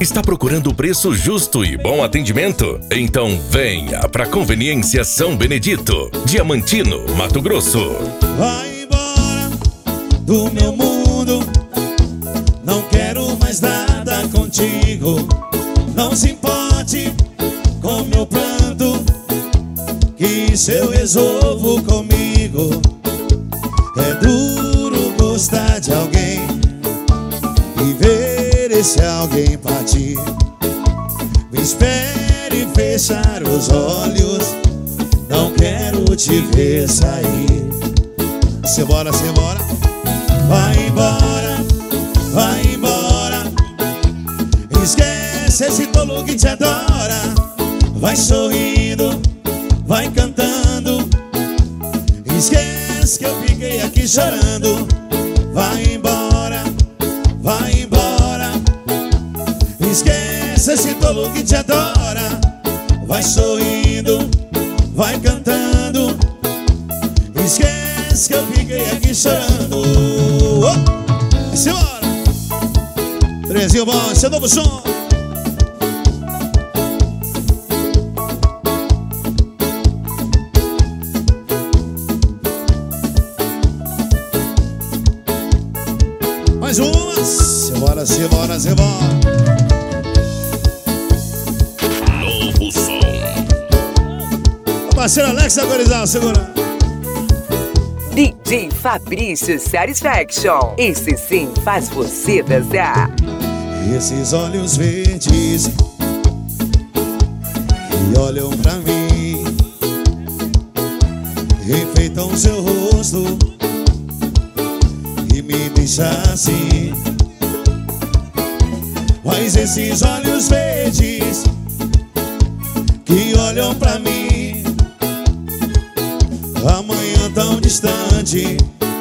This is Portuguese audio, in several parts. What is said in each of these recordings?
Está procurando preço justo e bom atendimento? Então venha para Conveniência São Benedito, Diamantino, Mato Grosso. Vai embora do meu mundo, não quero mais nada contigo. Não se importe com meu pranto, que isso eu resolvo comigo. É duro gostar de alguém e ver esse alguém partir. Me espere fechar os olhos, não quero te ver sair. Simbora, simbora. Vai embora, vai embora. Esquece esse tolo que te adora. Vai sorrindo, vai cantando. Esquece que eu fiquei aqui chorando. Vai embora, vai embora. Esquece esse tolo que te adora. Vai sorrindo, vai cantando. Esquece que eu fiquei aqui chorando. Oh! Simbora! Trezinho bom, esse é novo som. Mais uma. Simbora, simbora, simbora. Novo som. O parceiro Alex Agorizal, segura. DJ Fabrício Satisfaction. Esse sim faz você dançar. Esses olhos verdes que olham pra mim, enfeitam seu rosto e me deixam assim. Mas esses olhos verdes que olham pra mim, amanhã tão distante,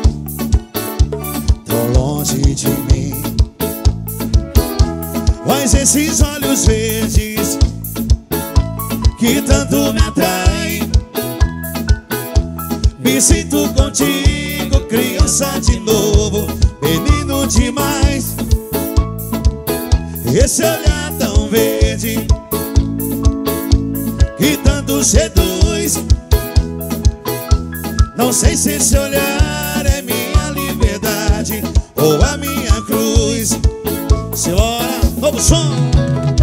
tão longe de mim. Mas esses olhos verdes que tanto me atraem, me sinto contigo, criança de novo, menino demais. Esse olhar tão verde que tanto seduz, não sei se esse olhar é minha liberdade ou a minha cruz. Simbora, novo som.